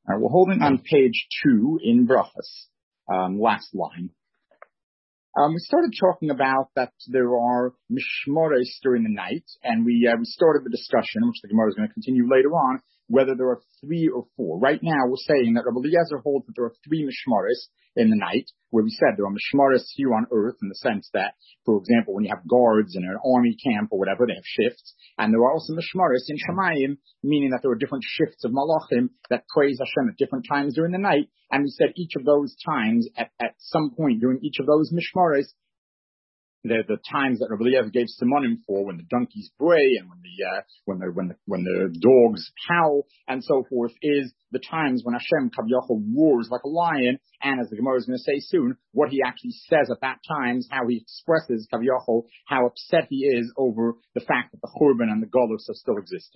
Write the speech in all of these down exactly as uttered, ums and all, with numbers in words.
All right, we're holding on page two in Brachas, um, last line. Um, we started talking about that there are mishmaros during the night, and we uh, we started the discussion, which the Gemara is going to continue later on, whether there are three or four. Right now, we're saying that Rabbi Eliezer holds that there are three mishmaros in the night, where we said there are mishmaros here on earth in the sense that, for example, when you have guards in an army camp or whatever, they have shifts, and there are also mishmaros in Shamayim, meaning that there are different shifts of malachim that praise Hashem at different times during the night, and we said each of those times, at, at some point during each of those mishmaros, the the times that Rabbi Eliezer gave simonim for, when the donkeys bray and when the uh, when the when the when the dogs howl and so forth, is the times when Hashem Kaviyachol roars like a lion, and as the Gemara is going to say soon, what he actually says at that time, how he expresses Kaviyachol, how upset he is over the fact that the Churban and the Golus are still existing.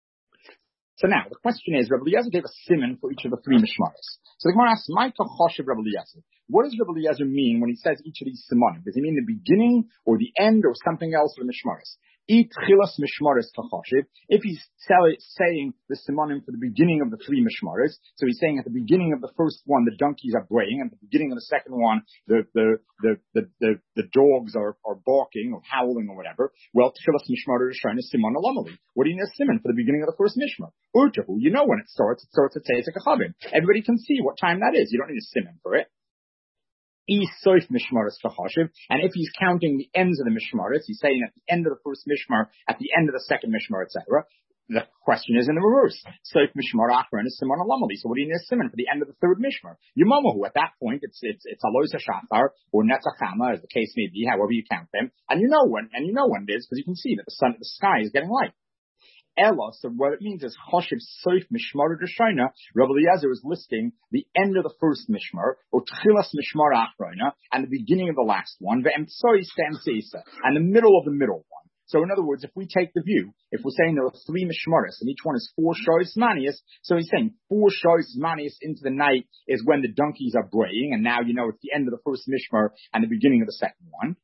So now, the question is, Rabbi Eliezer gave a simon for each of the three mishmaros. So the Gemara asks, Ma'ika Choshev Rabbi Eliezer. What does Rabbi Eliezer mean when he says each of these simonim? Does he mean the beginning or the end or something else of the mishmaros? Eat chilas mishmaros kachoshev. If he's saying the simonim for the beginning of the three mishmaros, so he's saying at the beginning of the first one, the donkeys are braying, and at the beginning of the second one, the the the the the, the dogs are, are barking or howling or whatever. Well, chilas mishmaros rishon is simon alamali. What do you need a simon for the beginning of the first mishmar? Urtahu, you know when it starts. It starts at Tzeitzek Achavim. Everybody can see what time that is. You don't need a simon for it. And if he's counting the ends of the mishmaros, he's saying at the end of the first mishmar, at the end of the second mishmar, et cetera. The question is in the reverse. Soif mishmar achron is simon alamali. So what do you need a simon for the end of the third mishmar? Yomamahu. At that point, it's it's it's alois hashachar or netzachama, as the case may be, however you count them, and you know when and you know when it is because you can see that the sun, the sky is getting light. Ella, so what it means is Choshev Soif Mishmar D'Shaina. Rabbi Eliezer is listing the end of the first Mishmar, or Tchilas Mishmar Achrona, and the beginning of the last one, Ve'emtsois Ve'emtseisa, and the middle of the middle one. So in other words, if we take the view, if we're saying there are three Mishmaris, and each one is four Shois Manius, so he's saying four Shois Manius into the night is when the donkeys are braying, and now you know it's the end of the first Mishmar and the beginning of the second one.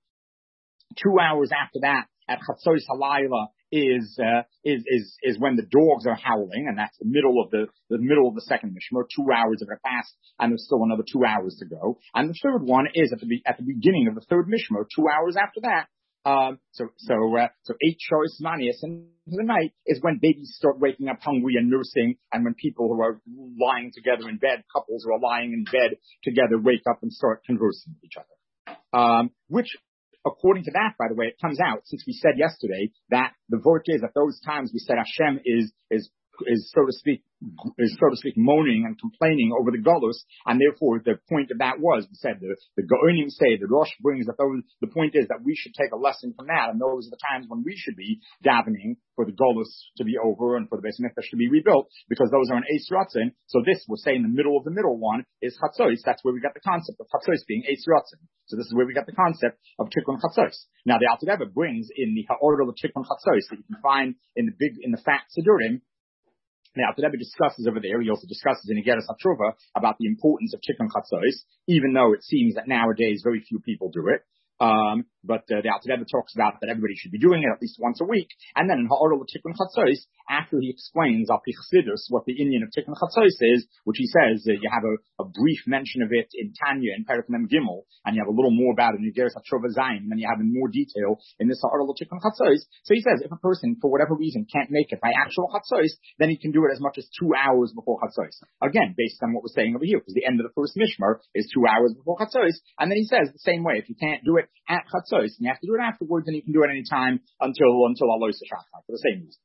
Two hours after that, at Chatzois Halayla, is, uh, is, is, is when the dogs are howling, and that's the middle of the, the middle of the second mishmar. Two hours of it passed, and there's still another two hours to go. And the third one is at the, be, at the beginning of the third mishmar, two hours after that. Um, so, so, uh, so eight shows manius into the night is when babies start waking up hungry and nursing, and when people who are lying together in bed, couples who are lying in bed together, wake up and start conversing with each other. Um, which, according to that, by the way, it comes out, since we said yesterday that the vort is at those times we said Hashem is, is, is so to speak, is so to speak moaning and complaining over the Golus, and therefore the point of that was, we said the, the Gaonim say, the Rosh brings that those, the point is that we should take a lesson from that, and those are the times when we should be davening for the Golus to be over and for the Beis Mikdash to be rebuilt, because those are an Eis Ratzin. So this, we're saying the middle of the middle one is Chatzos. That's where we got the concept of Chatzos being Eis Ratzin. So this is where we got the concept of Tikkun Chatzos. Now the Alter Rebbe brings in the Ha'orah of Tikkun Chatzos that you can find in the big, in the fat Sidurim. Now, the Rebbe discusses over there, he also discusses in Igeres HaTshuva about the importance of Tikkun Chatzos, even though it seems that nowadays very few people do it. Um, but uh, the Alter Rebbe talks about that everybody should be doing it at least once a week. And then in Ha'orah Tikkun Chatzos, after he explains Al Pi Chassidus what the Indian of Tikkun Chatzos is, which he says uh, you have a, a brief mention of it in Tanya in Perek Mem Gimel, and you have a little more about it in Igeres HaTshuva Zayin, and then you have in more detail in this Ha'orah Tikkun Chatzos. So he says if a person, for whatever reason, can't make it by actual Chatzos, then he can do it as much as two hours before Chatzos. Again, based on what we're saying over here, because the end of the first Mishmar is two hours before Chatzos, and then he says the same way, if you can't do it at Chatzos, and you have to do it afterwards, and you can do it any time until until Alois Hashachar, for the same reason.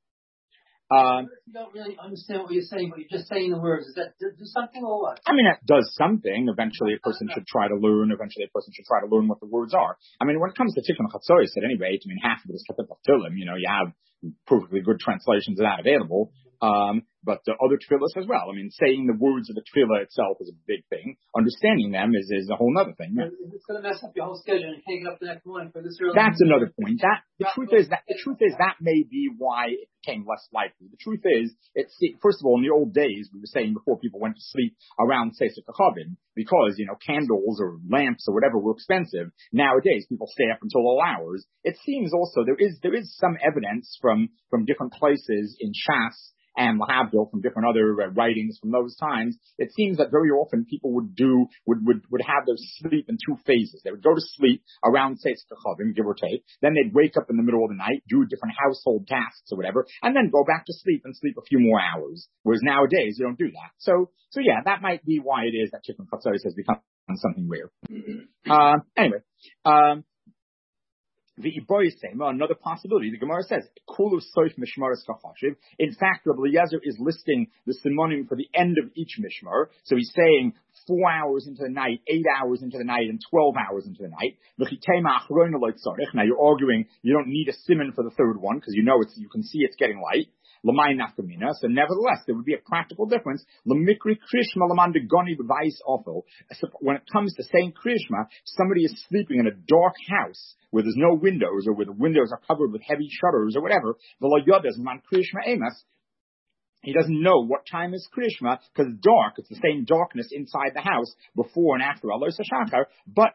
Um, you don't really understand what you're saying, but you're just saying the words. Does that do, do something or what? I mean, it does something. Eventually, a person should try to learn. Eventually, a person should try to learn what the words are. I mean, when it comes to Tikkun Chatzos, at any rate, I mean, half of it is Kapitel Tilim. You know, you have perfectly good translations of that available. Um, but the other tefillas as well. I mean, saying the words of the tefillah itself is a big thing. Understanding them is, is a whole other thing. Yeah. It's going to mess up your whole schedule and you can't get up the next morning for this early. That's another point. That the truth is that the truth is that may be why it became less likely. The truth is, it's first of all, in the old days, we were saying before people went to sleep around Tzeitzek Achavim, because you know candles or lamps or whatever were expensive. Nowadays, people stay up until all hours. It seems also there is there is some evidence from from different places in Shas and Lahavdil Magil, from different other uh, writings from those times, it seems that very often people would do, would, would, would have their sleep in two phases. They would go to sleep around Seitz Kachavim, give or take. Then they'd wake up in the middle of the night, do different household tasks or whatever, and then go back to sleep and sleep a few more hours. Whereas nowadays, you don't do that. So, so yeah, that might be why it is that Tikkun Chatzos has become something rare. Uh, anyway, um, the Iboyisema, another possibility, the Gemara says, Kulu Soif Mishmaris Kachashiv. In fact, Rabbi Eliezer is listing the simonim for the end of each Mishmar. So he's saying four hours into the night, eight hours into the night, and twelve hours into the night. Now you're arguing you don't need a simon for the third one, because you know it's, you can see it's getting light. Lamai nafkamina. So nevertheless, there would be a practical difference. Lamikri krishma lamanda goni b'vais awful. When it comes to saying krishma, somebody is sleeping in a dark house where there's no windows, or where the windows are covered with heavy shutters or whatever. V'lo yodas man krishma emas. He doesn't know what time is Krishma, because it's dark. It's the same darkness inside the house before and after Allah Shachar. But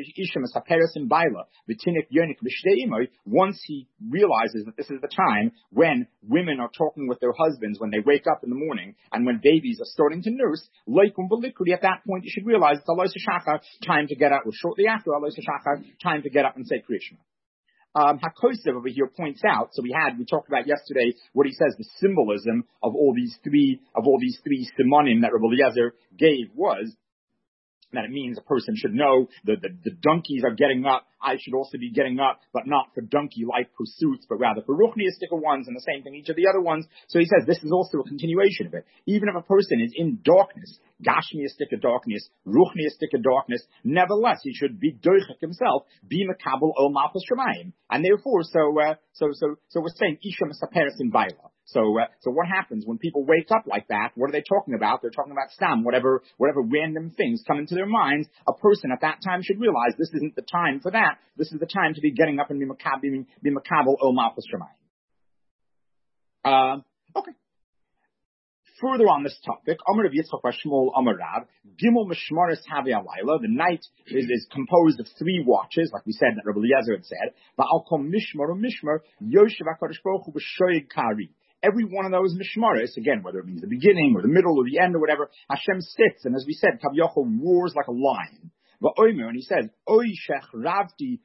once he realizes that this is the time when women are talking with their husbands when they wake up in the morning and when babies are starting to nurse, at that point you should realize it's Allah Shachar, time to get up, or shortly after Allah Shachar, time to get up and say Krishma. Um, Hakosev over here points out, so we had, we talked about yesterday what he says the symbolism of all these three, of all these three simonim that Rabbi Eliezer gave was that it means a person should know that the, the donkeys are getting up. I should also be getting up, but not for donkey-like pursuits, but rather for ruchniistic ones, and the same thing each of the other ones. So he says this is also a continuation of it. Even if a person is in darkness, gashmiistic darkness, ruchniistic darkness, nevertheless he should be doichik himself, be makabel ol malchus shemayim. And therefore, so uh, so so so we're saying isha mesaperes in baila. So, uh, so what happens when people wake up like that? What are they talking about? They're talking about stam, whatever, whatever random things come into their minds. A person at that time should realize this isn't the time for that. This is the time to be getting up and be makabel, be makabel ol malchus shemayim. Um, okay. Further on this topic, Amar Rav Yitzchak bar Shmuel Amar Rav, Gimel Mishmaris Havi Alayla. The night is, is composed of three watches, like we said that Rabbi Eliezer had said. Ba'al kol mishmar u'mishmar yoshev HaKadosh Baruch Hu b'shoig kari. Every one of those mishmaris, again, whether it means the beginning or the middle or the end or whatever, Hashem sits, and as we said, Kaviyachol roars like a lion. But Oimer, and he says, Oy shech ravti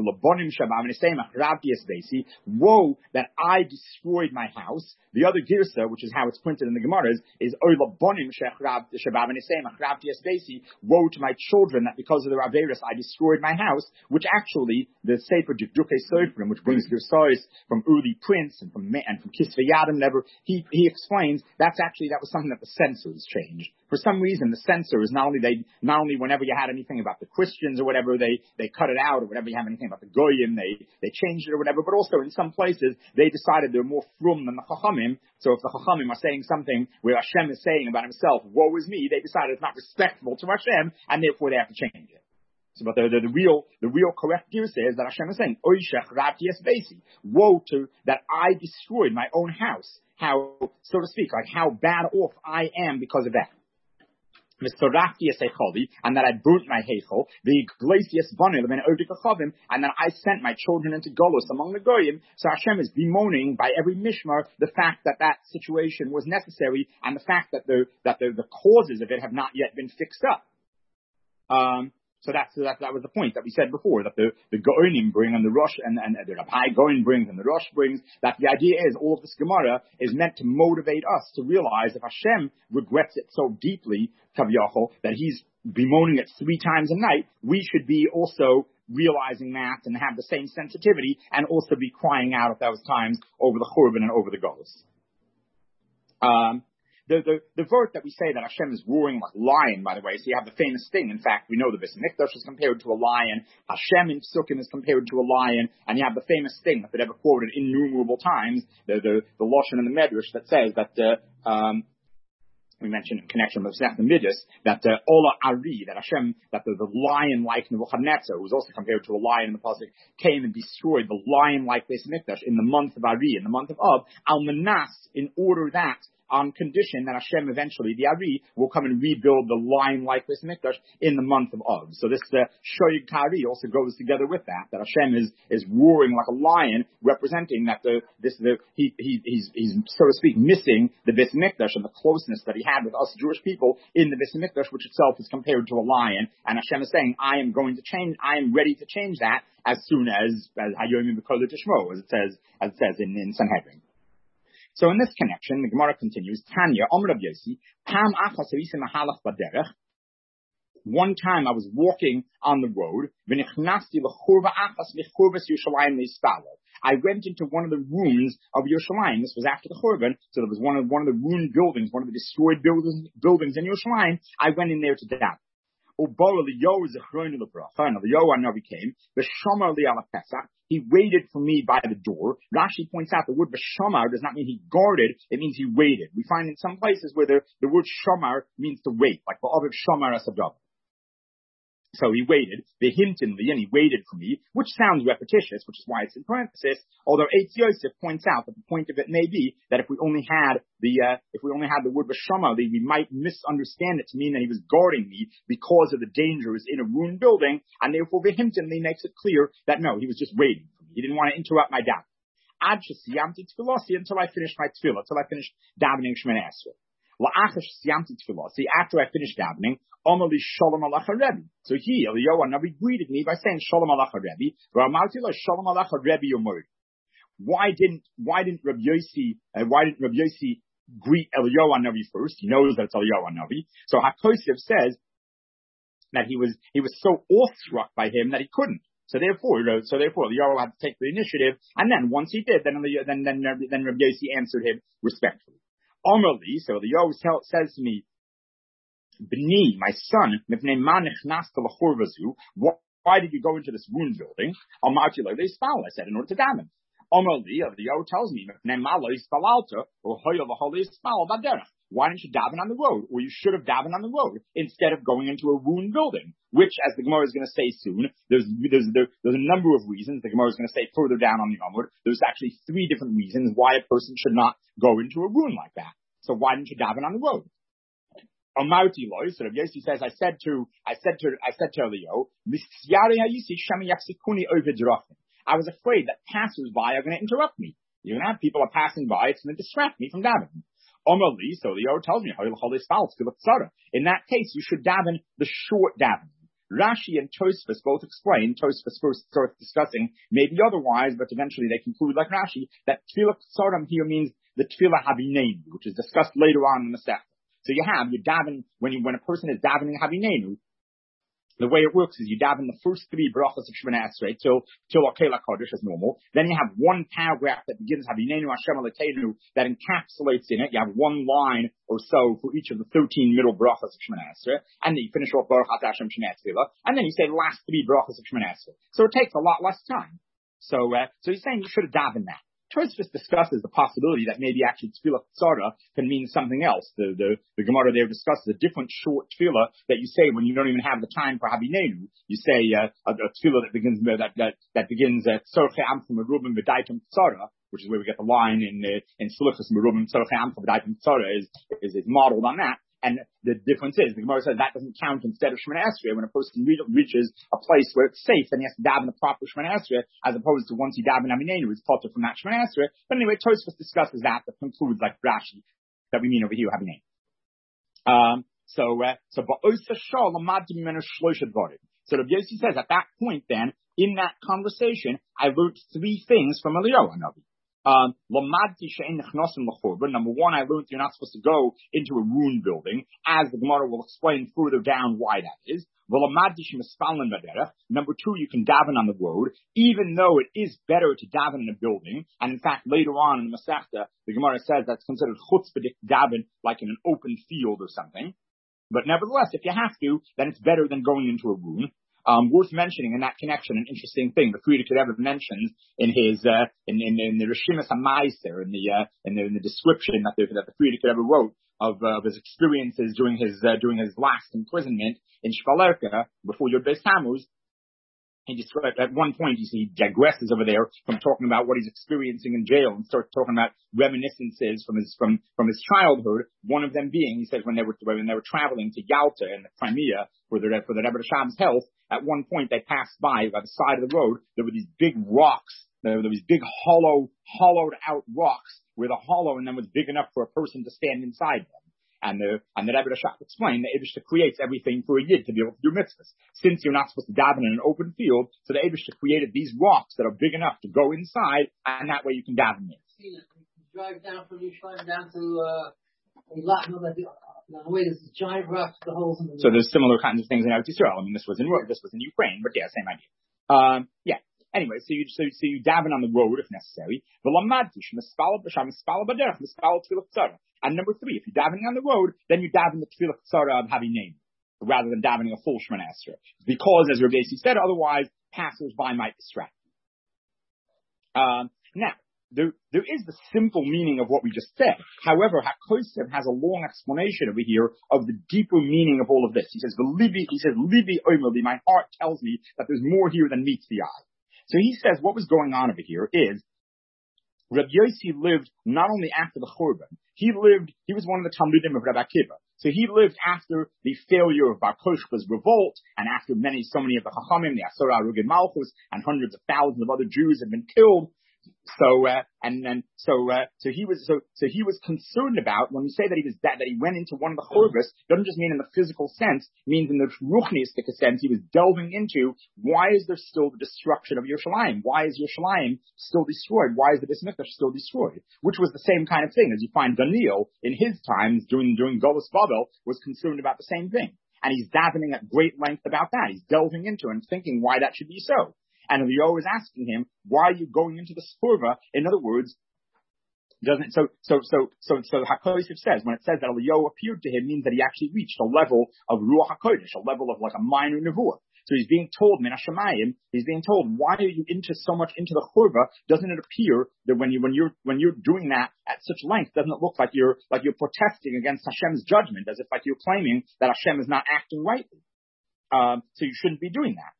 woe that I destroyed my house. The other girsa, which is how it's printed in the Gemaras, is woe to my children that because of their averis I destroyed my house, which actually the Sefer Dukdukei Sofrim, which brings girsais from early prints and from and from Kisvei Yadim, never he he explains that's actually that was something that the censors changed. For some reason, the censors not only they not only whenever you had anything about the Christians or whatever, they they cut it out, or whenever you have anything about the Goyim, they they changed it or whatever. But also in some places they decided they're more frum than the Chachamim. So if the Chachamim are saying something where Hashem is saying about himself, woe is me, they decided it's not respectful to Hashem, and therefore they have to change it. So, but the, the, the real, the real correct view says that Hashem is saying, Oishech Ravtias Basi, woe to that I destroyed my own house. How, so to speak, like how bad off I am because of that. And that I burnt my heichel, the glacius bonil, and that I sent my children into Golos among the Goyim. So Hashem is bemoaning by every mishmar the fact that that situation was necessary, and the fact that the that the, the causes of it have not yet been fixed up. Um, So that's, that, that was the point that we said before, that the, the Goinim bring and the Rosh, and, and the Rabbi Goin brings and the Rosh brings, that the idea is all of this Gemara is meant to motivate us to realize if Hashem regrets it so deeply, Kaviyachol, that he's bemoaning it three times a night, we should be also realizing that and have the same sensitivity and also be crying out at those times over the Churban and over the Golos. Um, The, the, the vert that we say that Hashem is roaring like a lion, by the way, so you have the famous thing. In fact, we know the Beis Mikdash is compared to a lion. Hashem in Psukim is compared to a lion. And you have the famous thing that they've ever quoted innumerable times, the, the, the Lashon and the Medrash that says that, uh, um, we mentioned in connection with Seth and Midas, that uh, Ola Ari, that Hashem, that the, the lion-like Nebuchadnezzar, who was also compared to a lion in the Pasuk, came and destroyed the lion-like Beis Mikdash in the month of Ari, in the month of Av, Al Manas, in order that on condition that Hashem eventually, the Ari, will come and rebuild the lion-like Beis Mikdash in the month of Av. So this uh, Shoyig Kari also goes together with that, that Hashem is, is roaring like a lion, representing that the, this, the, he, he, he's, he's, so to speak, missing the Beis Mikdash and the closeness that he had with us Jewish people in the Beis Mikdash, which itself is compared to a lion. And Hashem is saying, I am going to change, I am ready to change that as soon as, as Hayomi B'Kol Tishmo, as it says, as it says in, in Sanhedrin. So in this connection, the Gemara continues, Tanya, Omer Rav Yossi, Pam achas harisi mahalach baderech. One time I was walking on the road, v'nichnasti l'churva achas l'churvas Yerushalayim le'ispalo. I went into one of the ruins of Yerushalayim. This was after the Churban, so there was one of, one of the ruined buildings, one of the destroyed buildings, buildings in Yerushalayim. I went in there to daven. He waited for me by the door. Rashi points out the word B'shamar does not mean he guarded, it means he waited. We find in some places where the, the word Shamar means to wait, like Ba'aviv Shamar Asabdav. So he waited, vehemently, and he waited for me, which sounds repetitious, which is why it's in parenthesis, although Eitz Yosef points out that the point of it may be that if we only had the, uh, if we only had the word B'shama, we might misunderstand it to mean that he was guarding me because of the dangers in a ruined building, and therefore vehemently makes it clear that no, he was just waiting for me. He didn't want to interrupt my davening. Ad shesiyamti tefilasi, until I finished my tefillah, until I finished davening Shemoneh Esrei. See, after I finished davening, Omali Shalom Alecha Rebbe. So he, Eliyahu Navi, greeted me by saying Shalom Alecha Rebbe. Shalom Alecha Rebbe Yomer. Why didn't Why didn't Rabbi Yossi uh, Why didn't Rabbi Yossi greet Eliyahu Navi first? He knows that it's Eliyahu Navi. So HaKosef says that he was he was so awestruck by him that he couldn't. So therefore, so therefore, Eliyahu had to take the initiative, and then once he did, then then then then Rabbi Yossi answered him respectfully. Omali, so the Yod says to me, B'ni, my son, why did you go into this ruined building? I said, in order to daven. Omali, the Yod tells me, why didn't you daven on the road? Or you should have davened on the road instead of going into a ruined building, which, as the Gemara is going to say soon, there's, there's, there, there's a number of reasons. The Gemara is going to say further down on the Amud, there's actually three different reasons why a person should not go into a ruin like that. So why didn't you daven on the road? Amarti loy, so Rav Yossi says, I said to, I said to, I said to Eliyahu, I was afraid that passers-by are going to interrupt me. You're going to have people are passing by, it's going to distract me from davening. Omali, so the Yod tells me, in that case, you should daven the short davening. Rashi and Tosfos both explain, Tosfos first starts discussing, maybe otherwise, but eventually they conclude like Rashi, that Tefillah Tzaram here means the Tefillah Havinenu, which is discussed later on in the Masechta. So you have, you daven, when you, when a person is davening Havinenu, the way it works is you daven the first three brachas of Shemoneh Esrei till till Akela Kodesh as normal. Then you have one paragraph that begins Havinenu Hashem Elokeinu that encapsulates in it. You have one line or so for each of the thirteen middle brachas of Shemoneh Esrei, and then you finish off Baruch Atah Hashem Shemoneh Esrei, and then you say the last three brachas of Shemoneh Esrei. So it takes a lot less time. So uh, so he's saying you should have davened that. Tosfos discusses the possibility that maybe actually tefillah tzara can mean something else. The, the, the Gemara there discusses a different short tefillah that you say when you don't even have the time for Havinenu. You say uh, a, a tefillah that begins that that, that begins tzorchei amcha merubim v'daitum tzara, which is where we get the line in uh, in Selichos merubim tzorchei amcha v'daitum tzara is, is is modeled on that. And the difference is, the Gemara says that doesn't count instead of Shemoneh Esrei. When a person re- reaches a place where it's safe, then he has to daven the proper Shemoneh Esrei, as opposed to once he daven Havinenu, he's potter from that Shemoneh Esrei. But anyway, Tosfos discusses that, that concludes like Rashi, that we mean over here, Havinenu. Um, so, uh, so, so Rav Yossi says at that point then, in that conversation, I learned three things from Eliyahu Hanavi. Um, number one, I learned you're not supposed to go into a ruined building, as the Gemara will explain further down why that is. Number two, you can daven on the road, even though it is better to daven in a building. And in fact, later on in the Masechta, the Gemara says that's considered chutzpah daven, like in an open field or something. But nevertheless, if you have to, then it's better than going into a ruin. Um, worth mentioning in that connection, an interesting thing the Frierdiker Rebbe mentions in his uh, in, in in the Rishimas HaMaiser, in the uh, in the in the description that the that the Frierdiker Rebbe wrote of, uh, of his experiences during his uh, during his last imprisonment in Shvalerka before Yud Beis Tammuz. He just, at one point, he, he digresses over there from talking about what he's experiencing in jail and starts talking about reminiscences from his, from, from his childhood. One of them being, he says, when they were, when they were traveling to Yalta in the Crimea for the, for the Rebbe Sham's health, at one point they passed by, by the side of the road, there were these big rocks, there were these big hollow, hollowed out rocks where the hollow in them was big enough for a person to stand inside them. And the, and the Rebbe Rashab explained that Eibishter creates everything for a Yid to be able to do mitzvahs. Since you're not supposed to daven in an open field, so the Eibishter created these rocks that are big enough to go inside, and that way you can daven in. You drive down from Yerushalayim down to, uh, Eilat, no, the way there's giant rocks, the holes in the So there's similar kinds of things in Eretz Yisrael. I mean, this was in, this was in Ukraine, but yeah, same idea. Um, yeah. Anyway, so you, so, so you daven on the road if necessary. And number three, if you're davening on the road, then you daven the tefillah tzara of having name, rather than davening a full Shemana Esrei. Because, as Rabbi Yossi said, otherwise passers-by might distract. Um, now, there, there is the simple meaning of what we just said. However, HaKosef has a long explanation over here of the deeper meaning of all of this. He says, the Libi, he says, Libi omerli, my heart tells me that there's more here than meets the eye. So he says what was going on over here is Rabbi Yossi lived not only after the Churban, he lived, he was one of the Talmudim of Rabbi Akiva. So he lived after the failure of Bar Kokhba's revolt and after many, so many of the Chachamim, the Asura Arugid Malchus, and hundreds of thousands of other Jews had been killed. So, uh, and then, so, uh, so he was, so, so he was concerned about, when we say that he was, that, that he went into one of the churvas, doesn't just mean in the physical sense, it means in the ruchnistic sense, he was delving into, why is there still the destruction of Yerushalayim? Why is Yerushalayim still destroyed? Why is the Beis Mikdash still destroyed? Which was the same kind of thing, as you find Daniel, in his times, during, during Golus Babel, was concerned about the same thing. And he's davening at great length about that. He's delving into it and thinking why that should be so. And Eliyahu is asking him, why are you going into the spurva? In other words, doesn't, so, so, so, so, so HaKosef says, when it says that Eliyahu appeared to him, means that he actually reached a level of Ruach HaKodesh, a level of like a minor nevuah. So he's being told, Min HaShamayim, he's being told, why are you into so much into the churva? Doesn't it appear that when you, when you're, when you're doing that at such length, doesn't it look like you're, like you're protesting against Hashem's judgment, as if like you're claiming that Hashem is not acting rightly? Um, so you shouldn't be doing that.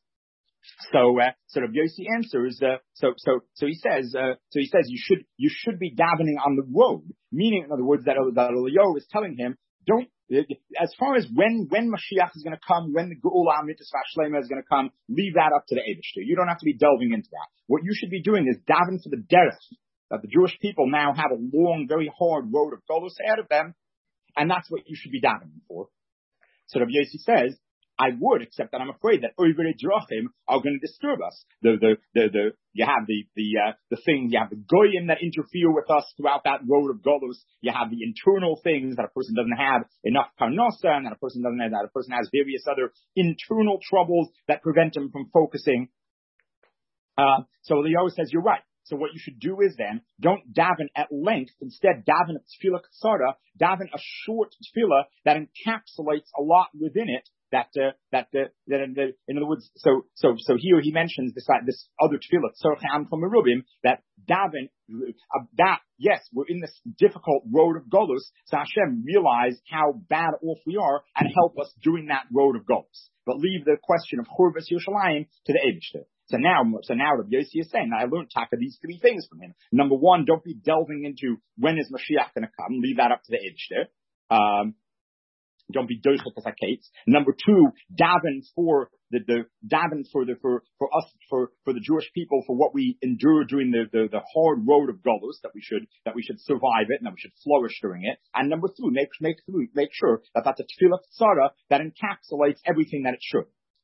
So, uh, so Rabbi Yossi answers, uh, so, so, so he says, uh, so he says you should, you should be davening on the road. Meaning, in other words, that, that Eliyahu is telling him, don't, as far as when, when Mashiach is going to come, when the Geula Mitzvah Shlema is going to come, leave that up to the Eibishter. You don't have to be delving into that. What you should be doing is davening for the derech, that the Jewish people now have a long, very hard road of Golus ahead of them, and that's what you should be davening for. So Rabbi Yossi says, I would, except that I'm afraid that Oivere Drachim are going to disturb us. The, the, the, the, you have the, the, uh, the thing, you have the Goyim that interfere with us throughout that road of Golus. You have the internal things that a person doesn't have enough parnosa, and that a person doesn't have, that a person has various other internal troubles that prevent him from focusing. Uh, so Eliyahu says, you're right. So what you should do is then, don't daven at length. Instead, daven a tefillah katsara, daven a short tefillah that encapsulates a lot within it. That, uh, that, uh, that, uh, in other words, so, so, so here he mentions this, uh, this other tefillah, tzorcham from Merubim, that daven, uh, that, yes, we're in this difficult road of Golus, so Hashem realized how bad off we are and help us during that road of Golus. But leave the question of Churvas Yerushalayim to the Eibishter. So now, so now Rabbi Yossi is saying, I learned taka these three things from him. Number one, don't be delving into when is Mashiach going to come. Leave that up to the Eibishter. Um, Don't be doichek as hakates. Number two, daven for the, the daven for the for for us for for the Jewish people for what we endure during the the, the hard road of Golus, that we should that we should survive it and that we should flourish during it. And number three, make make make sure that that's a tefillah tzara that encapsulates everything that it should.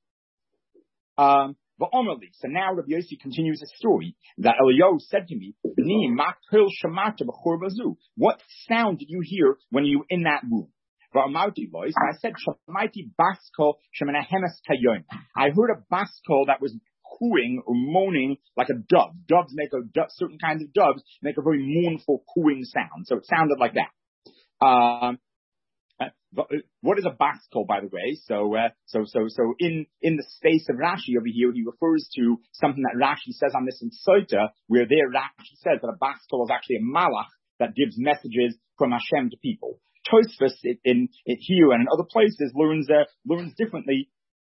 Um. So now Rabbi Yossi continues his story that Eliyahu said to me, what sound did you hear when you were in that room? I said, I heard a baskol that was cooing or moaning like a dove. Doves make a, dove, certain kinds of doves make a very mournful cooing sound. So it sounded like that. Um, Uh, what is a baskol, by the way? So, uh, so, so, so in, in the space of Rashi over here, he refers to something that Rashi says on this in Sota, where there Rashi says that a baskol is actually a malach that gives messages from Hashem to people. Tosfos in, in, in here and in other places learns, uh, learns differently.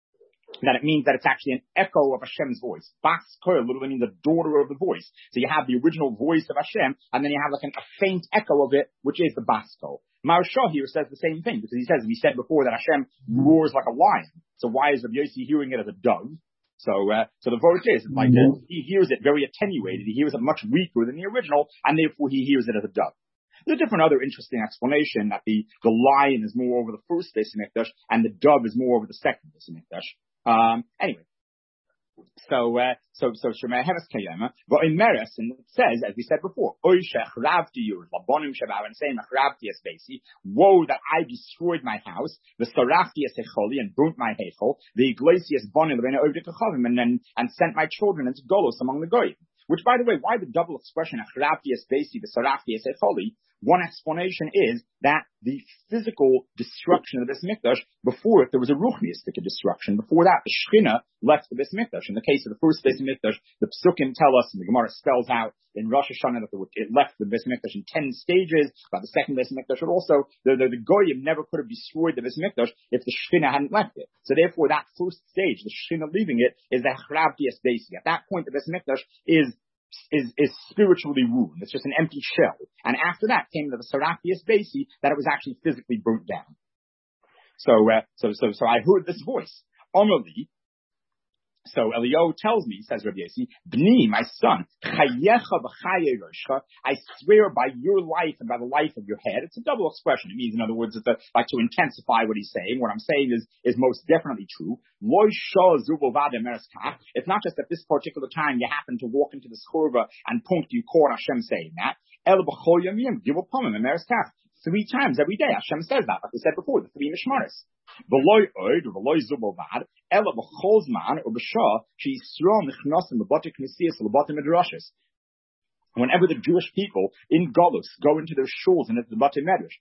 that it means that it's actually an echo of Hashem's voice. Bas Kol literally means the daughter of the voice. So you have the original voice of Hashem, and then you have like an, a faint echo of it, which is the Bas Kol. Maharsha here says the same thing, because he says, we said before that Hashem roars like a lion. So why is Rabbi Yossi hearing it as a dove? So, uh, so the vote is, like, mm-hmm. he hears it very attenuated. He hears it much weaker than the original, and therefore he hears it as a dove. There's a different other interesting explanation that the, the lion is more over the first Beis Hamikdash, and the dove is more over the second Beis Hamikdash. Um, anyway. So, uh, so, so, Shemay Heves Kayema, but in Meres, and it says, as we said before, Oishech Ravti Yur, Labonim Shabav, and saying Ravti es Basi, woe that I destroyed my house, the Sarafti es Hecholi, and burnt my Hechol, the Iglesias Bonim, and then, and sent my children into Golos among the Goyim. Which, by the way, why the double expression of Ravti es Basi, the Sarafti es Hecholi? One explanation is that the physical destruction of the Beis Mikdash, before it, there was a ruchniistic destruction. Before that, the Shechina left the Beis Mikdash. In the case of the first Beis Mikdash, the Psukim tell us, and the Gemara spells out in Rosh Hashanah that it left the Beis Mikdash in ten stages. But the second Beis Mikdash, but also the, the, the Goyim never could have destroyed the Beis Mikdash if the Shechina hadn't left it. So therefore, that first stage, the Shechina leaving it, is the Chravti es Basi. At that point, the Beis Mikdash is Is, is spiritually ruined. It's just an empty shell. And after that came the Sarafti es Basi, that it was actually physically burnt down. So, uh, so, so, so I heard this voice. Omeli. So Eliyahu tells me, says Rabbi Yossi, Bni, my son, chayecha b'chaye roshcha, I swear by your life and by the life of your head. It's a double expression. It means, in other words, it's a, like to intensify what he's saying. What I'm saying is, is most definitely true. It's not just at this particular time you happen to walk into this churva and punct, you caught Hashem saying that. Three times every day Hashem says that, like we said before, the three mishmaris. Whenever the Jewish people in Golus go into their shuls and it's the Batei Medrash,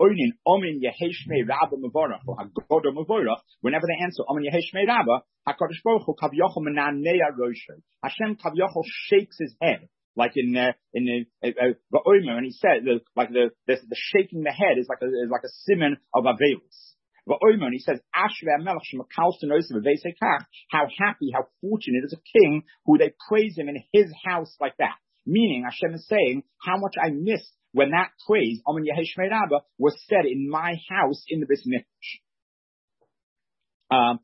whenever they answer Omen Yehei Rabba, HaKadosh Baruch Hu Kavyochel Menanei Roshay. Hashem Kavyochel shakes his head. Like in uh, in uh, uh, uh, and he said the, like the, the the shaking the head is like a is like a simon of avelus. And he says, how happy, how fortunate is a king who they praise him in his house like that. Meaning, Hashem is saying, how much I missed when that praise, Amen Yehei Shmei Rabba, was said in my house in the Beis Mikdash. Um,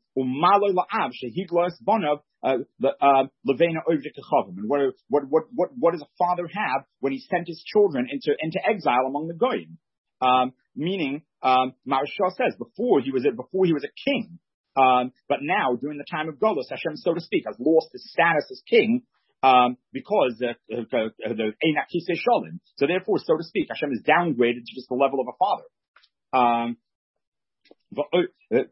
Uh, the uh, Levena Ovdikachavim, and what what what what what does a father have when he sent his children into into exile among the goyim? Um, meaning, um, Maharsha says before he was a, before he was a king, um, but now during the time of Golus, Hashem, so to speak, has lost his status as king um, because uh, uh, uh, the Einak Kisei Shalom. So therefore, so to speak, Hashem is downgraded to just the level of a father. Um, And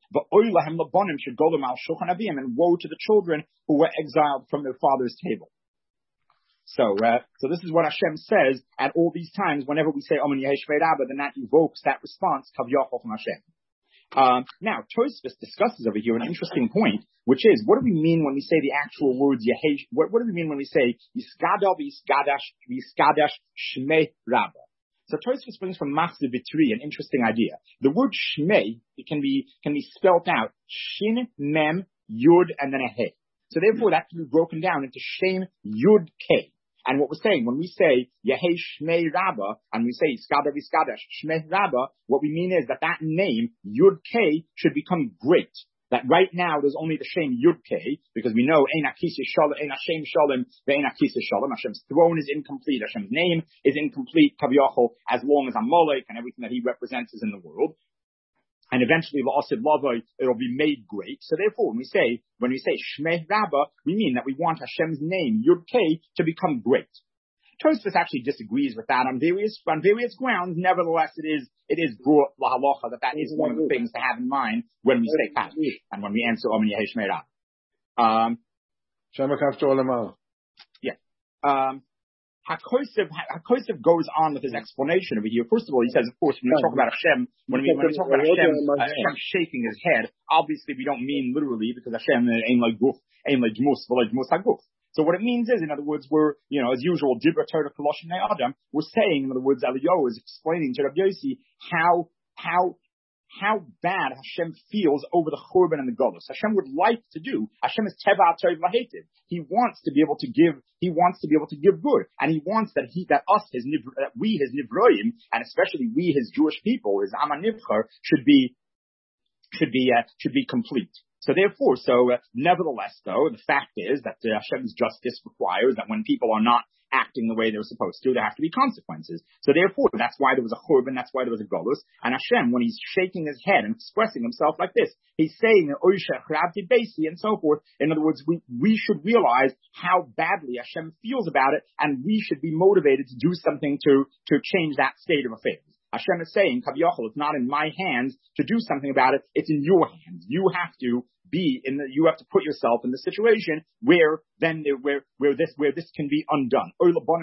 woe to the children who were exiled from their father's table. So, uh, so this is what Hashem says at all these times. Whenever we say Amen Yehei Shmei Rabba, then that evokes that response Kavyochel from Hashem. Um, now, Tosfos discusses over here an interesting point, which is, what do we mean when we say the actual words Yehei? What, what do we mean when we say Yiskadav Yiskadash Yiskadash Shmei Rabba? So Tosfos brings from Machzor Bitri an interesting idea. The word Shmei, it can be can be spelt out Shin Mem Yud and then a He. So therefore, that can be broken down into Shem Yud K. And what we're saying when we say Yehei Shmei Rabba and we say Iskadav Iskadash Shmei Rabba, what we mean is that that name Yud K should become great. That right now there's only the Shem Yud K, because we know Ein HaKisei Shalom, Ein HaShem Shalom, Ve'ein HaKisei Shalom. Hashem's throne is incomplete. Hashem's name is incomplete. Kavyochel, as long as Amalek and everything that he represents is in the world. And eventually, La'asid Lavoi, it'll be made great. So therefore, when we say, when we say Shmei Rabba, we mean that we want Hashem's name, Yud K, to become great. Tosfos actually disagrees with that on various, on various grounds. Nevertheless, it is, it is brought lahalacha that that is one of the things to have in mind when we say Kaddish and when we answer Amen Yehei Shmei Rabba. Um, yeah. Um, HaKosef, HaKosef goes on with his explanation over here. First of all, he says, of course, when we talk about Hashem, when we, when we talk about Hashem, uh, Hashem shaking his head, obviously we don't mean literally, because Hashem ain't like guf, ain't like mus, but like mus haguf. So what it means is, in other words, we're, you know, as usual, Dibra Torah Koloshinei Adam, we're saying, in other words, Eliyahu is explaining to Rabbi Yossi how, how how bad Hashem feels over the Churban and the Golus. Hashem would like to do, Hashem is Teva Tov Lahativ. He wants to be able to give, he wants to be able to give good. And he wants that he, that us, his, that we, his Nivroim, and especially we, his Jewish people, his Am HaNivchar, should be, should be, uh, should be complete. So therefore, so, uh, nevertheless though, the fact is that uh, Hashem's justice requires that when people are not acting the way they're supposed to, there have to be consequences. So therefore, that's why there was a churban, that's why there was a golus. And Hashem, when he's shaking his head and expressing himself like this, he's saying, and so forth. In other words, we, we should realize how badly Hashem feels about it, and we should be motivated to do something to, to change that state of affairs. Hashem is saying, Kaviyachol, it's not in my hands to do something about it, it's in your hands. You have to be in the, you have to put yourself in the situation where then, where, where this, where this can be undone.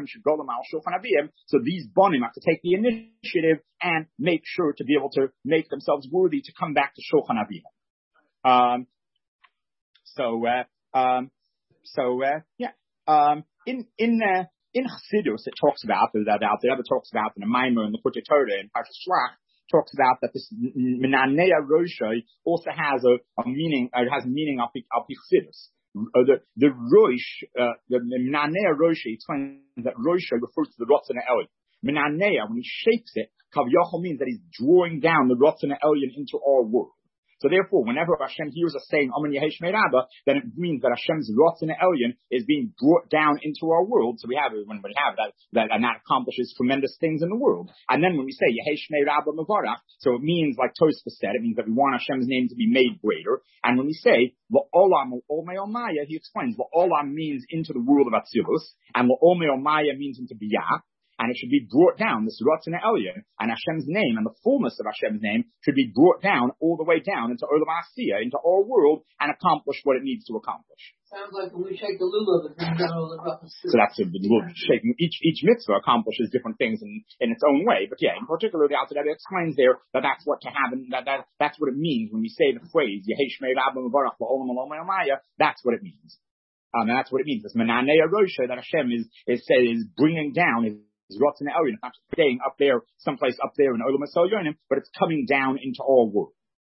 So these bonim have to take the initiative and make sure to be able to make themselves worthy to come back to Shulchan Avim. Um, so, uh, um, so, uh, yeah, um, in, in, uh, in Chassidus, it talks about, that out there, it talks about in the Maimon and the Putei Torah in Parshas Shlach, talks about that this Menanei Roshai also has a, a meaning, uh, has a meaning of Chassidus. Uh, the, the Rosh, uh, the Menanei Roshai explains that Roshai refers to the Ratzon Elyon. Menanei, when he shakes it, Kaviyachol means that he's drawing down the Ratzon Elyon into our world. So therefore, whenever Hashem hears us saying Amen Yehesh Meirabba, then it means that Hashem's Ratzon Elyon is being brought down into our world. So we have when we have that, that and that accomplishes tremendous things in the world. And then when we say Yehesh Meirabba Mevarach, so it means, like Tosfos said, it means that we want Hashem's name to be made greater. And when we say La'olam Olmei Omaya, he explains La'olam means into the world of Atzilus, and La'olmei Omaya means into Biyah. And it should be brought down, this Ratzon Elyon, and Hashem's name, and the fullness of Hashem's name should be brought down all the way down into Olam Asiyah, into our world, and accomplish what it needs to accomplish. Sounds like when we shake the lulav, it brings down all the brachas. So that's a little shaking. Each, each mitzvah accomplishes different things in, in its own way. But yeah, in particular, the Alter Rebbe explains there that that's what to have, and that, that, that's what it means when we say the phrase, Yehesh Meirabba Mevarach La'olam Olmei Omaya, that's what it means. Um, and that's what it means. This Menanei Roshai that Hashem is, is, is bringing down, is Is Ratzon Elyon. It's not just staying up there, someplace up there in Olam HaSolyonim, but it's coming down into our world.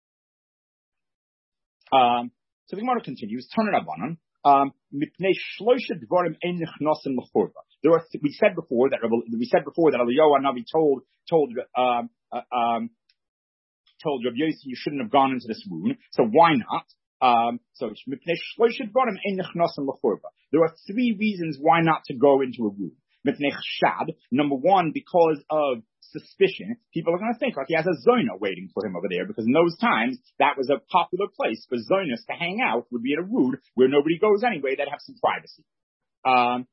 Um, so the Gemara continues. Taner Rabbanan. Um, Mipnei Shlosha Dvarim Ein Nichnasim L'Churba. There are. We said before that we said before that Eliyahu Hanavi told told um, uh, um, told Rabbi Yossi you shouldn't have gone into this wound. So why not? Um, so Mipnei Shlosha Dvarim Ein Nichnasim L'Churba. There are three reasons why not to go into a wound. Number one, because of suspicion. People are going to think like he has a zona waiting for him over there, because in those times, that was a popular place for zonas to hang out, would be in a rood where nobody goes anyway, they'd have some privacy. Um,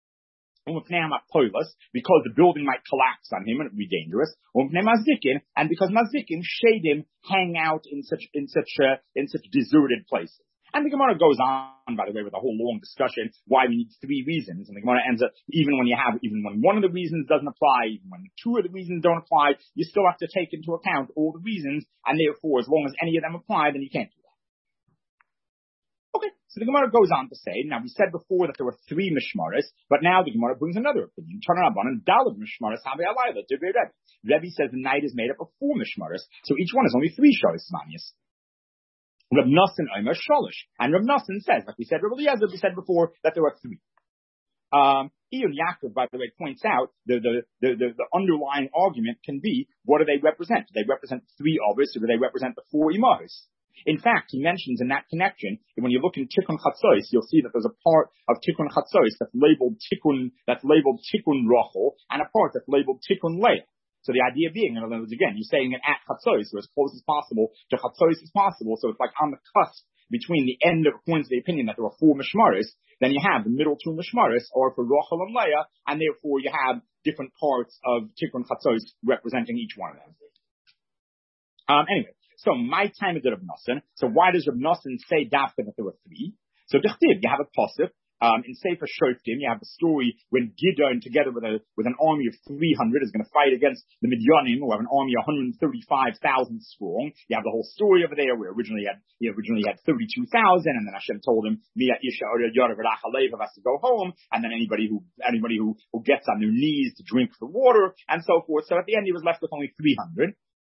because the building might collapse on him and it would be dangerous. And because Mazikin, Shadim hang out in such, in such, uh, in such deserted places. And the Gemara goes on, by the way, with a whole long discussion why we need three reasons. And the Gemara ends up, even when you have, even when one of the reasons doesn't apply, even when two of the reasons don't apply, you still have to take into account all the reasons, and therefore, as long as any of them apply, then you can't do that. Okay, so the Gemara goes on to say, now we said before that there were three mishmaris, but now the Gemara brings another opinion. Turn on and Dalad mishmaris, Havi Alayla, Rebbe. Rebbe says the night is made up of four mishmaris, so each one is only three shows manias. Reb Nosson Omer Sholish. And Reb Nosson says, like we said, Reb Eliezer, we said before, that there are three. Um, Iyun Yaakov, by the way, points out the, the, the, the, the underlying argument can be, what do they represent? Do they represent three others, or do they represent the four imahos? In fact, he mentions in that connection, that when you look in Tikkun Chatzos, you'll see that there's a part of Tikkun Chatzos that's labeled Tikkun, that's labeled Tikkun Rachel, and a part that's labeled Tikkun Leah. So the idea being, in other words, again, you're saying it at Chatzos, so as close as possible to Chatzos as possible, so it's like on the cusp between the end of, according to the opinion, that there are four mishmaris, then you have the middle two mishmaris, or for Rachel and Leah, and therefore you have different parts of Tikkun Chatzos representing each one of them. Um, anyway, so my time is Reb Nosson. So why does Reb Nosson say dafka that there were three? So Dichtiv, you have a pasuk. Um, in Sefer Shoftim, you have the story when Gideon, together with a with an army of three hundred, is going to fight against the Midyanim, who have an army of one hundred thirty-five thousand strong. You have the whole story over there, where originally had he originally had thirty-two thousand, and then Hashem told him, "Mia Isha has to go home," and then anybody who anybody who who gets on their knees to drink the water, and so forth. So at the end, he was left with only three hundred.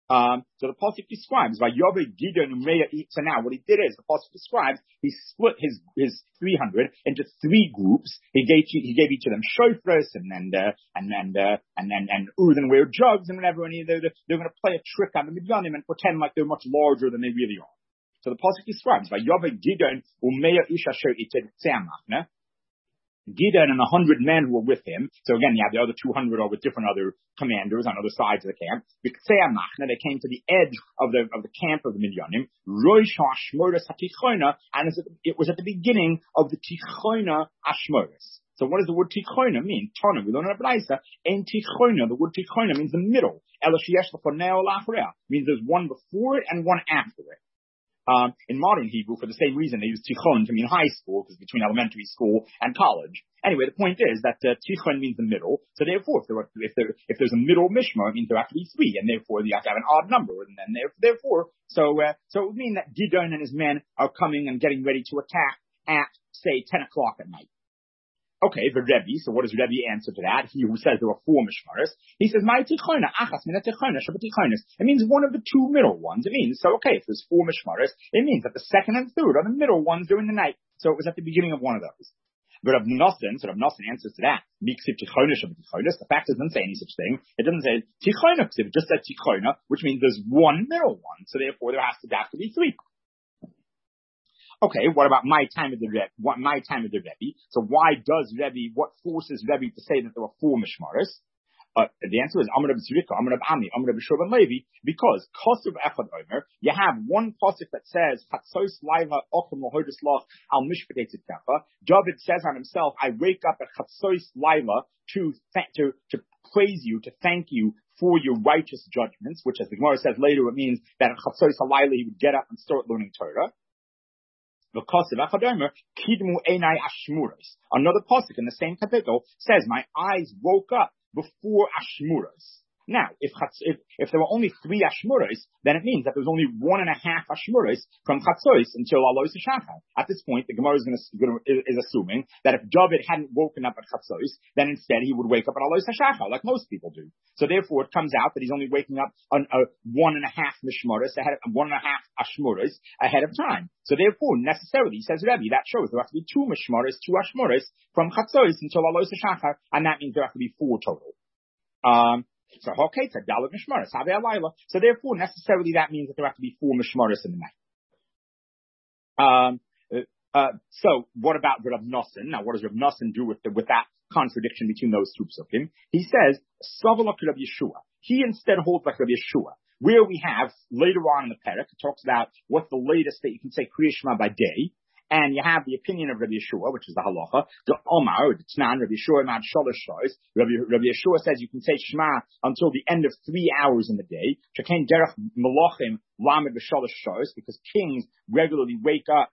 Um, so the pasuk describes by Yovei Gidon Umeya. So now what he did is the pasuk describes he split his his three hundred into three groups. He gave he gave each of them shofars and and uh, and and uh, and and and earthen wear jugs and whatever. And they're they're going to play a trick on the Midyanim and pretend like they're much larger than they really are. So the pasuk describes by Yovei Gidon Umeya Isha Sher Ited Tzamachna. Gideon and the hundred men who were with him. So again, you have the other two hundred are with different other commanders on other sides of the camp. They came to the edge of the of the camp of the Midyanim. And it was at the beginning of the Tichoina Ashmoris. So what does the word Tichoina mean? Tana, we learn in Abraisa. And Tichoina, the word Tichoina means the middle. Means there's one before it and one after it. Um, in modern Hebrew, for the same reason, they use tichon to mean high school, because between elementary school and college. Anyway, the point is that uh, tichon means the middle. So therefore, if there, are, if there if there's a middle mishmar, it means there have to be three, and therefore you have to have an odd number. And then therefore, so uh, so it would mean that Gideon and his men are coming and getting ready to attack at say ten o'clock at night. Okay, the Rebbe, so what does Rebbe answer to that? He who says there were four mishmaris. He says, "My tichona, achas mina tichona, shabatichonis." It means one of the two middle ones. It means, so okay, if there's four mishmaris, it means that the second and third are the middle ones during the night. So it was at the beginning of one of those. But Rav Nosson, so Rav Nosson answers to that. Miksiv tichona, shabatichonis. The fact doesn't say any such thing. It doesn't say tichona, it just says tichona, which means there's one middle one. So therefore there has to, have to be three. Okay, what about my time of the Rebbe? What my time of the Rebbe? So why does Rebbe? What forces Rebbe to say that there were four mishmaris? Uh, the answer is Amar Reb Tzvika, Amar Reb Ami, Amar Reb Shurban Levi, because Kosev Echad Omer, you have one pasuk that says Chatzos Laila Ochem Lahodos Lach Al Mishpatei Tzidkecha. David says on himself, I wake up at Chatzos Laila to to to praise you, to thank you for your righteous judgments, which, as the Gemara says later, it means that at Chatzos Laila he would get up and start learning Torah. Another pasuk in the same kapitel says, my eyes woke up before Ashmuras. Now, if, if if there were only three Ashmuras, then it means that there's only one and a half Ashmuras from Chatzos until Alois Shachar. At this point, the Gemara is, gonna, is assuming that if David hadn't woken up at Chatzos, then instead he would wake up at Alois Shachar, like most people do. So therefore, it comes out that he's only waking up on uh, one and a half Mishmuras ahead of one and a half Ashmuras ahead of time. So therefore, necessarily, says Rebbe, that shows there have to be two Mishmuras, two Ashmuras from Chatzos until Alois Shachar, and that means there have to be four total. Um, So okay, it's a dalet mishmaris, have alayla. So therefore, necessarily that means that there have to be four mishmaris in the night. Um, uh, so what about Rav Nosson? Now, what does Rav Nosson do with the, with that contradiction between those two psukim? He says, Savalak Rav Yeshua. He instead holds like Rav Yeshua, where we have later on in the parak, it talks about what's the latest that you can say Kriya Shema by day. And you have the opinion of Rabbi Yeshua, which is the halacha. The Omar, the Tnan, Rabbi Yeshua, not Shalosh Shos. Rabbi, Rabbi Yeshua says you can say Shema until the end of three hours in the day. Shekain derech malachim lamed v'shalosh Shos, because kings regularly wake up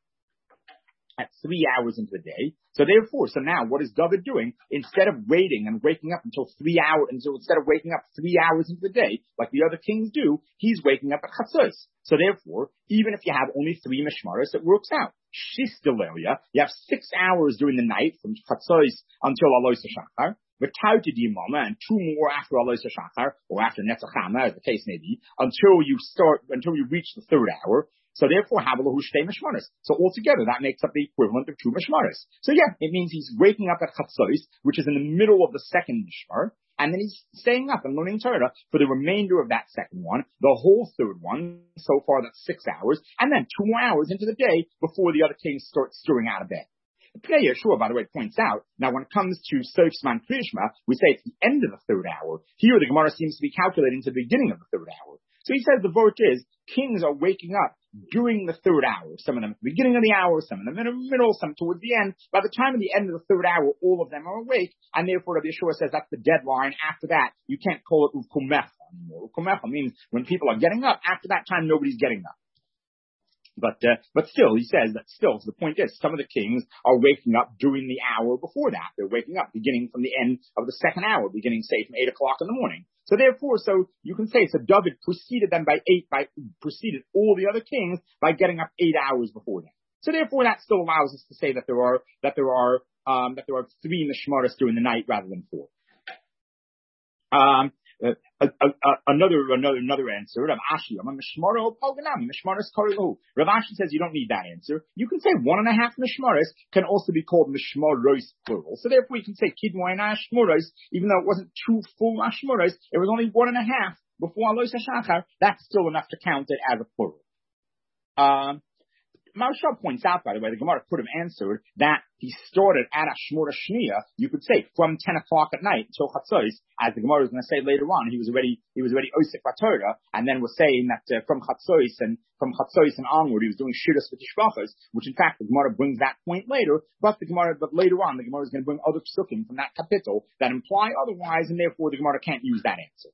at three hours into the day. So therefore, so now what is David doing? Instead of waiting and waking up until three hours, until instead of waking up three hours into the day, like the other kings do, he's waking up at Chatzos. So therefore, even if you have only three mishmaros, it works out. Shistelelia, you have six hours during the night from Chatzos until Alois Shachar. V'tauti dimama, and two more after Alois Shachar, or after Netzachama, as the case may be, until you start, until you reach the third hour. So therefore, Havalahu Shtei Mishmaris. So altogether, that makes up the equivalent of two Mishmaris. So yeah, it means he's waking up at Chatzos, which is in the middle of the second Mishmar, and then he's staying up and learning Torah for the remainder of that second one, the whole third one, so far that's six hours, and then two more hours into the day before the other kings start stirring out of bed. Pnei Yeshua, by the way, points out, now when it comes to Sof Zman Kriya Shema, we say it's the end of the third hour. Here the Gemara seems to be calculating to the beginning of the third hour. So he says the vort is, kings are waking up during the third hour. Some of them at the beginning of the hour, some of them in the middle, some towards the end. By the time of the end of the third hour, all of them are awake, and therefore Rabbi Yeshua says that's the deadline. After that, you can't call it Uvkumecha anymore. Uvkumecha means when people are getting up, after that time nobody's getting up. But, uh, but still, he says that still, so the point is, some of the kings are waking up during the hour before that. They're waking up beginning from the end of the second hour, beginning, say, from eight o'clock in the morning. So therefore, so you can say, so David preceded them by eight, by, preceded all the other kings by getting up eight hours before them. So therefore, that still allows us to say that there are, that there are, um, that there are three mishmaros during the night rather than four. Um, Uh, uh, uh, another, another, another answer. Rav Ashi, Rav Ashi says you don't need that answer. You can say one and a half mishmaros can also be called mishmaros plural. So therefore, you can say kidmoy ashmaros, even though it wasn't two full ashmaros, it was only one and a half before Alois HaShachar. That's still enough to count it as a plural. Um, Maharshal points out, by the way, the Gemara could have answered that he started at Ashmura Shniya. You could say from ten o'clock at night until Chatzos, as the Gemara is going to say later on. He was already he was already Osik Batorah, and then was saying that uh, from Chatzos and from Chatzos and onward, he was doing Shidduch with Tishbachos, which in fact the Gemara brings that point later. But the Gemara, but later on, the Gemara is going to bring other psukim from that kapitel that imply otherwise, and therefore the Gemara can't use that answer.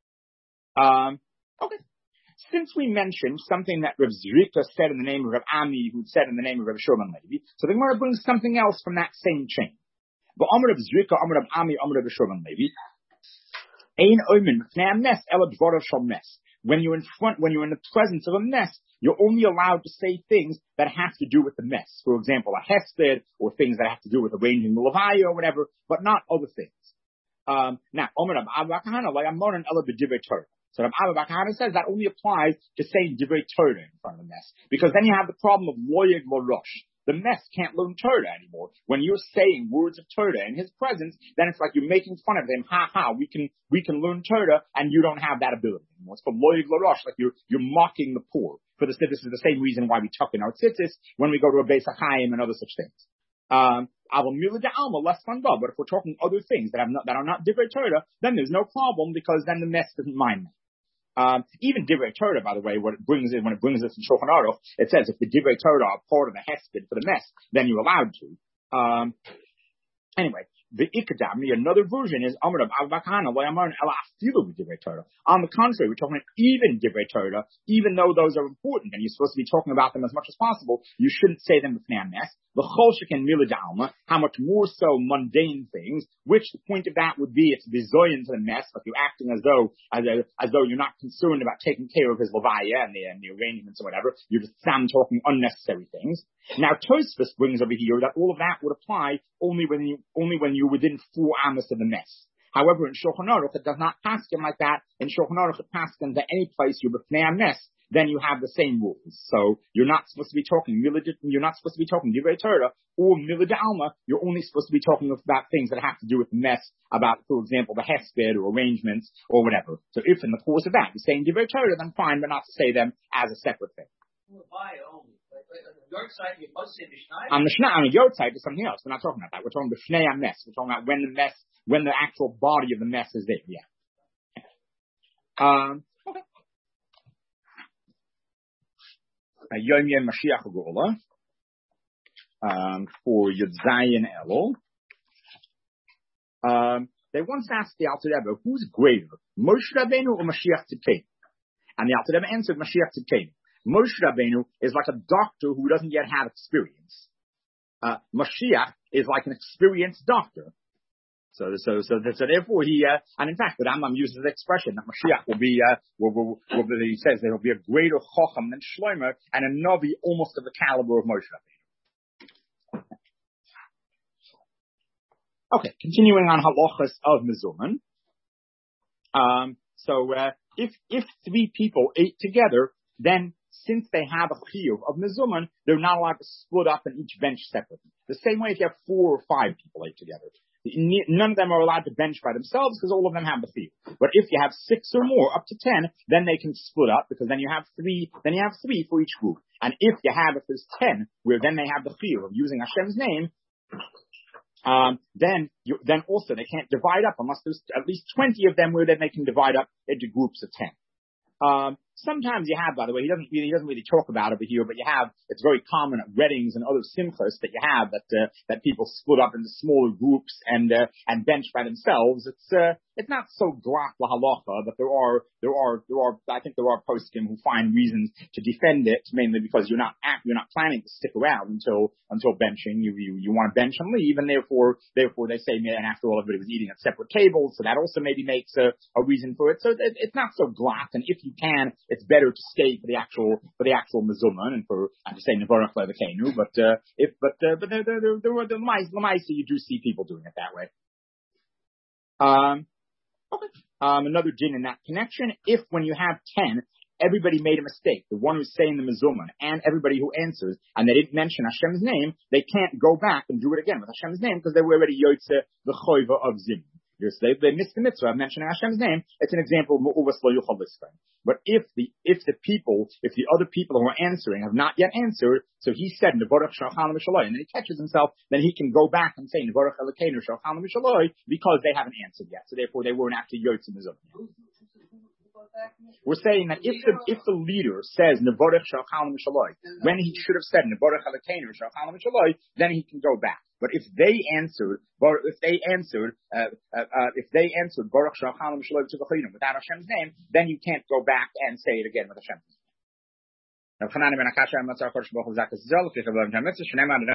Um, okay. Since we mentioned something that Rav Zrika said in the name of Rav Ami, who said in the name of Rav Shulman Levi, so the Gemara brings something else from that same chain. But Amar Rav Zrika, Amar Rav Ami, Amar Rav Shulman Levi, Ein oimen mefnei mes ela dvarav shel mes. When you're in front, when you're in the presence of a mess, you're only allowed to say things that have to do with the mess. For example, a hesped, or things that have to do with arranging the levaya or whatever, but not other things. Um, now, Amar Rav Abba Kahana, like Amoran ela b'divrei Torah. So Rav Abba Bakana says that only applies to saying Divrei Torah in front of the mess. Because then you have the problem of Loyeg L'Rosh. The mess can't learn Torah anymore. When you're saying words of Torah in his presence, then it's like you're making fun of him. Ha ha, we can, we can learn Torah, and you don't have that ability anymore. It's called Loyeg L'Rosh, like you're, you're mocking the poor. For this, this is the same reason why we tuck in our tzitzis when we go to a Beis HaChaim and other such things. Um, less fun, but if we're talking other things that, have not, that are not Divrei Torah, then there's no problem, because then the mess doesn't mind them. Um, even Divrei Torah, by the way, what it brings in, when it brings us in Shulchan Aruch, it says if the Divrei Torah are part of the hesped for the mess, then you're allowed to. Um, anyway, the Ikadami, another version is Amar Rav Abba Kahana, lo yamarin ela afilu b'divrei Torah. On the contrary, we're talking about even Divrei Torah, even though those are important and you're supposed to be talking about them as much as possible, you shouldn't say them b'fnei mess. The Cholshik and Mila Dalma, how much more so mundane things, which the point of that would be it's bizoyin to the mess, like you're acting as though, as, a, as though you're not concerned about taking care of his levaya and the, and the arrangements or whatever. You're just Sam talking unnecessary things. Now Tosfos brings over here that all of that would apply only when you, only when you're within four amos of the mess. However, in Shulchan Aruch, it does not paskin like that. In Shulchan Aruch, it paskins that any place you're b'fnei mess, then you have the same rules. So you're not supposed to be talking, you're not supposed to be talking Divrei Torah or Milad Alma. You're only supposed to be talking about things that have to do with the mess, about, for example, the hesped or arrangements or whatever. So if in the course of that you're saying Divrei Torah, then fine, but not to say them as a separate thing. On the Mishnah, on the Yortzeit is something else. We're not talking about that. We're talking the Shnei mess. We're talking about when the mess, when the actual body of the mess is there. Yeah. Um. Okay. Yom Yom Mashiach Geula. Um, for Yud Zayin Elul. Um, they once asked the Alter Rebbe, who's greater, Moshe Rabbeinu or Mashiach Tzidkenu? And the Alter Rebbe answered, Mashiach Tzidkenu. Moshe Rabbeinu is like a doctor who doesn't yet have experience. Uh, Mashiach is like an experienced doctor. So, so, so, so therefore he, uh, and in fact, the Rambam uses the expression that Mashiach will be, uh, will, will, will, will, he says there will be a greater Chacham than Shlomo and a Navi almost of the caliber of Moshe Rabbeinu. Okay, continuing on halachas of Mezuman. Um, so, uh, if, if three people ate together, then since they have a chiyuv of Mezuman, they're not allowed to split up and each bench separately. The same way if you have four or five people ate together. None of them are allowed to bench by themselves because all of them have the chiyuv. But if you have six or more, up to ten, then they can split up because then you have three, then you have three for each group. And if you have, if there's ten, where then they have the chiyuv of using Hashem's name, um, then you, then also they can't divide up unless there's at least twenty of them where then they can divide up into groups of ten. Um, sometimes you have, by the way, he doesn't really, he doesn't really talk about it over here, but you have, it's very common at weddings and other simchas that you have that, uh, that people split up into smaller groups and, uh, and bench by themselves. It's, uh, it's not so glak la halacha, but there are, there are, there are, I think there are poskim who find reasons to defend it, mainly because you're not, you're not planning to stick around until, until benching. You, you, you want to bench and leave, and therefore, therefore they say, and after all, everybody was eating at separate tables, so that also maybe makes a, a reason for it. So it, it's not so glak, and if you can, it's better to stay for the actual, for the actual mezuman, and for, I'm just saying, nevarach levakenu, but, uh, if, but, uh, but there, there, there, there were the mice, the mice, you do see people doing it that way. Um, okay. um, another din in that connection. If when you have ten, everybody made a mistake, the one who's saying the mezuzah and everybody who answers, and they didn't mention Hashem's name, they can't go back and do it again with Hashem's name because they were already yotze the choiva of zim. They, they missed the mitzvah of mentioning Hashem's name. It's an example of mu'uvas lo yuchal liskan. But if the if the people, if the other people who are answering have not yet answered, so he said Nevarach Shalchan Mishaloi, and then he catches himself, then he can go back and say Nevarach Elokeinu Shalchan Mishaloi because they haven't answered yet. So therefore, they weren't actually yotze mezuzah. We're saying that if the if the leader says Nevarach Shalchan Mishaloi when he should have said Nevarach Elokeinu Shalchan Mishaloi, then he can go back. But if they answered, if they answered, uh, uh, uh, if they answered Baruch Shalchan Mishaloi without Hashem's name, then you can't go back and say it again with Hashem's name.